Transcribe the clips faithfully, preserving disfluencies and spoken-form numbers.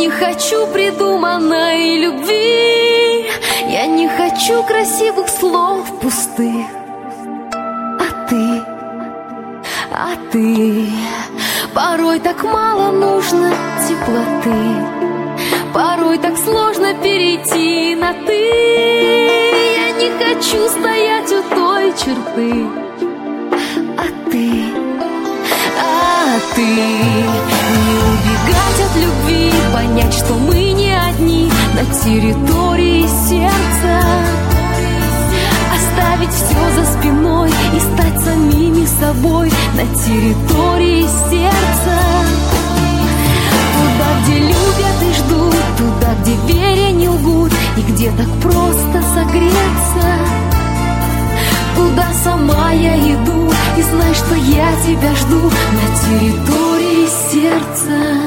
не хочу придуманной любви, я не хочу красивых слов пустых. А ты, а ты, порой так мало нужно теплоты, порой так сложно перейти на ты. Я не хочу стоять у той черты. А ты, а ты, не убегать от любви, понять, что мы не одни на территории сердца, оставить все за спиной и стать самими собой на территории сердца. Туда, где любят и ждут, туда, где веря не лгут, и где так просто согреться. Туда сама я иду, и знай, что я тебя жду на территории сердца.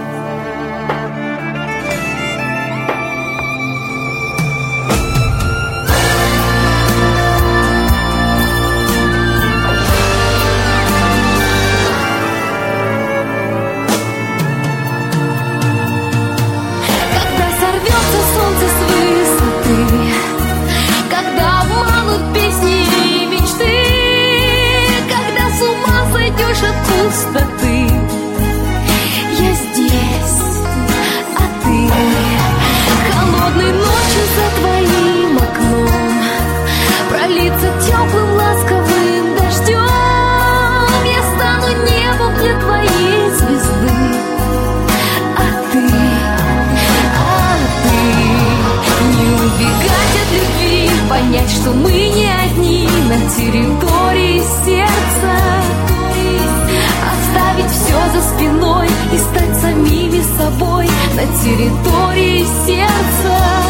Пустоты. Я здесь, а ты холодной ночью за твоим окном пролиться теплым ласковым дождем. Я стану небом для твоей звезды. А ты, а ты, не убегать от любви, понять, что мы не одни на территории сердца, оставить все за спиной и стать самими собой на территории сердца.